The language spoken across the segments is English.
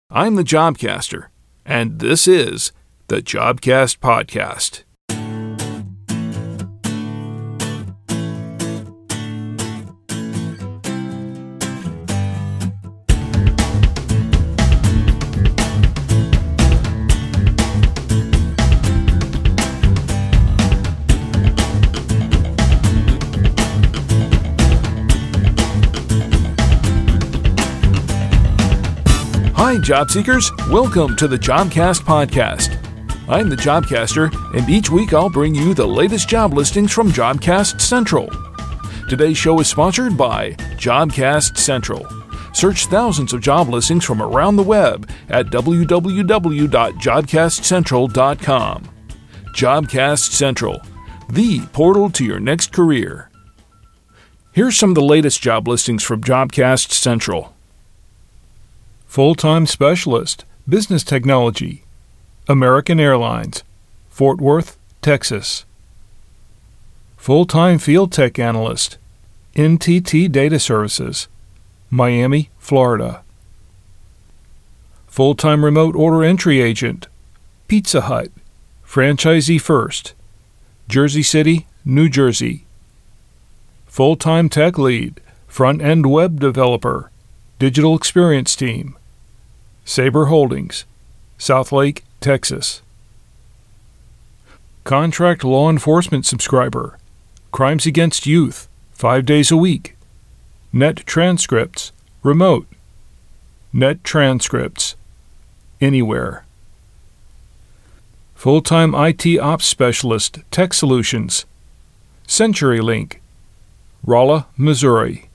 I'm the Jobcaster, and this is the Jobcast Podcast. Hi, job seekers. Welcome to the Jobcast Podcast. I'm the Jobcaster, and each week I'll bring you the latest job listings from Jobcast Central. Today's show is sponsored by Jobcast Central. Search thousands of job listings from around the web at www.jobcastcentral.com. Jobcast Central, the portal to your next career. Here's some of the latest job listings from Jobcast Central. Full-time Specialist, Business Technology, American Airlines, Fort Worth, Texas. Full-time Field Tech Analyst, NTT Data Services, Miami, Florida. Full-time Remote Order Entry Agent, Pizza Hut, Franchisee First, Jersey City, New Jersey. Full-time Tech Lead, Front-End Web Developer, Digital Experience Team, Sabre Holdings, Southlake, Texas. Contract Law Enforcement Subscriber, Crimes Against Youth, 5 days a week. Net Transcripts, Remote. Net Transcripts, Anywhere. Full-time IT Ops Specialist, Tech Solutions, CenturyLink, Rolla, Missouri.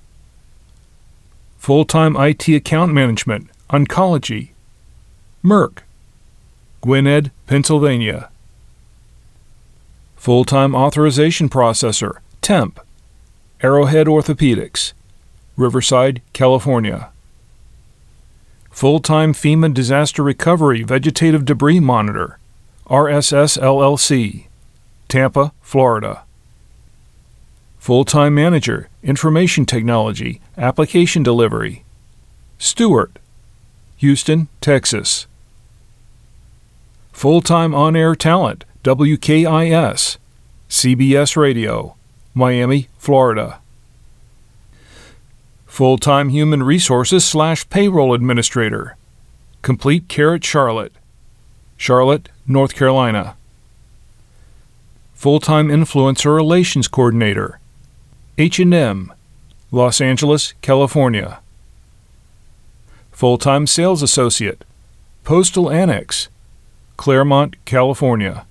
Full-time IT Account Management, Oncology, Merck, Gwinnett, Pennsylvania. Full-time Authorization Processor, Temp, Arrowhead Orthopedics, Riverside, California. Full-time FEMA Disaster Recovery Vegetative Debris Monitor, RSS LLC, Tampa, Florida. Full-time Manager, Information Technology, Application Delivery, Stewart, Houston, Texas. Full-time On-Air Talent, WKIS, CBS Radio, Miami, Florida. Full-time Human Resources / Payroll Administrator, Complete Care at Charlotte, Charlotte, North Carolina. Full-time Influencer Relations Coordinator, H&M, Los Angeles, California. Full-time Sales Associate, Postal Annex, Claremont, California.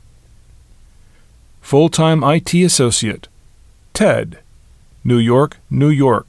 Full-time IT Associate, TED, New York, New York.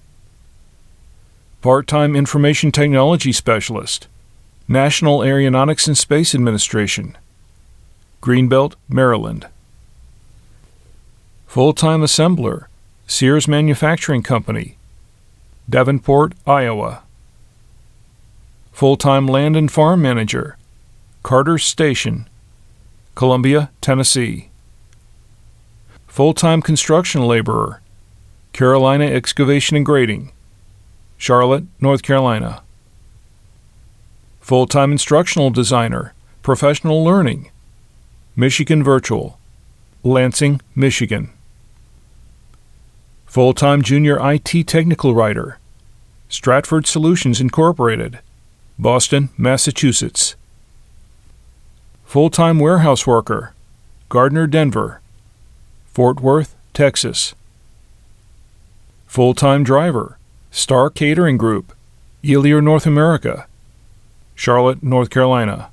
Part-time Information Technology Specialist, National Aeronautics and Space Administration, Greenbelt, Maryland. Full-time Assembler, Sears Manufacturing Company, Davenport, Iowa. Full-time Land and Farm Manager, Carter Station, Columbia, Tennessee. Full-time Construction Laborer, Carolina Excavation and Grading, Charlotte, North Carolina. Full-time Instructional Designer, Professional Learning, Michigan Virtual, Lansing, Michigan. Full-time Junior IT Technical Writer, Stratford Solutions Incorporated, Boston, Massachusetts. Full-time Warehouse Worker, Gardner Denver, Fort Worth, Texas. Full-time Driver, Star Catering Group, Elyr, North America, Charlotte, North Carolina.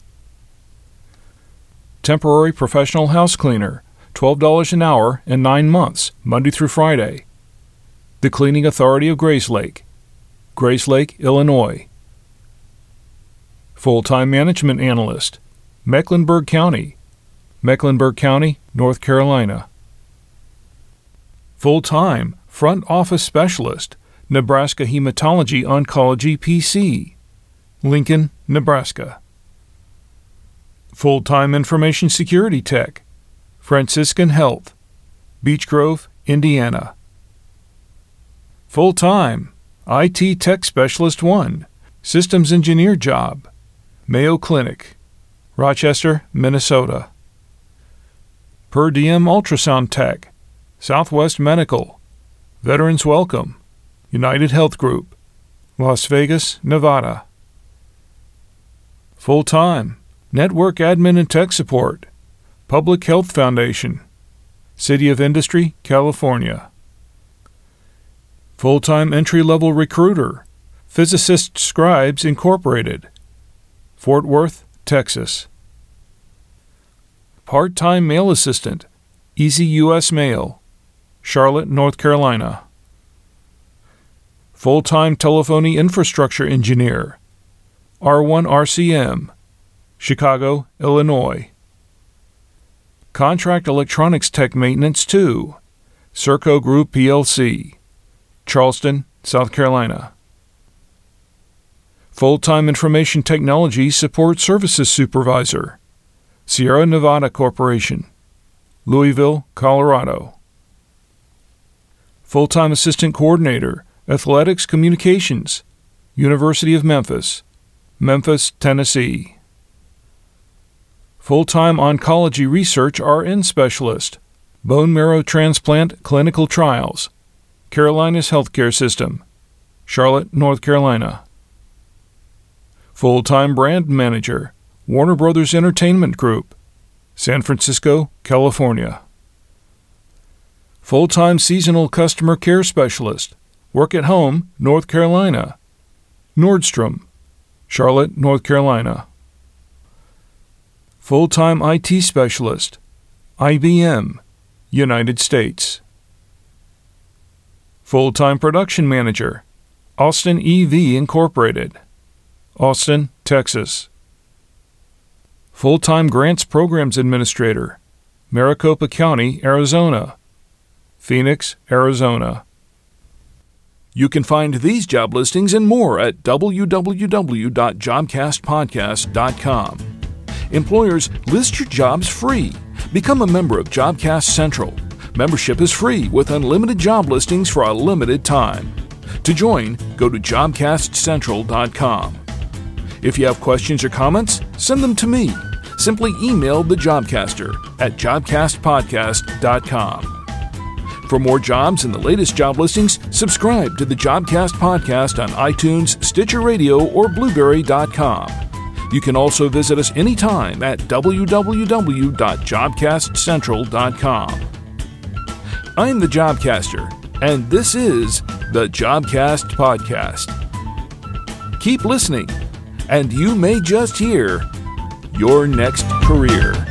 Temporary Professional House Cleaner, $12 an hour and 9 months, Monday through Friday. The Cleaning Authority of Grayslake, Grayslake, Illinois. Full-time Management Analyst, Mecklenburg County, Mecklenburg County, North Carolina. Full-time Front Office Specialist, Nebraska Hematology Oncology PC, Lincoln, Nebraska. Full-time Information Security Tech, Franciscan Health, Beech Grove, Indiana. Full-time IT Tech Specialist 1, Systems Engineer Job, Mayo Clinic, Rochester, Minnesota. Per Diem Ultrasound Tech, Southwest Medical, Veterans Welcome, United Health Group, Las Vegas, Nevada. Full-time, Network Admin and Tech Support, Public Health Foundation, City of Industry, California. Full-time Entry-Level Recruiter, Physicist Scribes Incorporated, Fort Worth, Texas. Part-time Mail Assistant, Easy U.S. Mail, Charlotte, North Carolina. Full-time Telephony Infrastructure Engineer, R1 RCM, Chicago, Illinois. Contract Electronics Tech Maintenance 2, Serco Group plc, Charleston, South Carolina. Full-time Information Technology Support Services Supervisor, Sierra Nevada Corporation, Louisville, Colorado. Full-time Assistant Coordinator, Athletics Communications, University of Memphis, Memphis, Tennessee. Full-time Oncology Research RN Specialist, Bone Marrow Transplant Clinical Trials, Carolinas Healthcare System, Charlotte, North Carolina. Full-time Brand Manager, Warner Brothers Entertainment Group, San Francisco, California. Full-time Seasonal Customer Care Specialist, Work at Home, North Carolina, Nordstrom, Charlotte, North Carolina. Full-time IT Specialist, IBM, United States. Full-time Production Manager, Austin EV Incorporated, Austin, Texas. Full-time Grants Programs Administrator, Maricopa County, Arizona, Phoenix, Arizona. You can find these job listings and more at www.jobcastpodcast.com. Employers, list your jobs free. Become a member of Jobcast Central. Membership is free with unlimited job listings for a limited time. To join, go to jobcastcentral.com. If you have questions or comments, send them to me. Simply email the Jobcaster at jobcastpodcast.com. For more jobs and the latest job listings, subscribe to the Jobcast Podcast on iTunes, Stitcher Radio, or Blueberry.com. You can also visit us anytime at www.jobcastcentral.com. I'm the Jobcaster, and this is the Jobcast Podcast. Keep listening, and you may just hear your next career.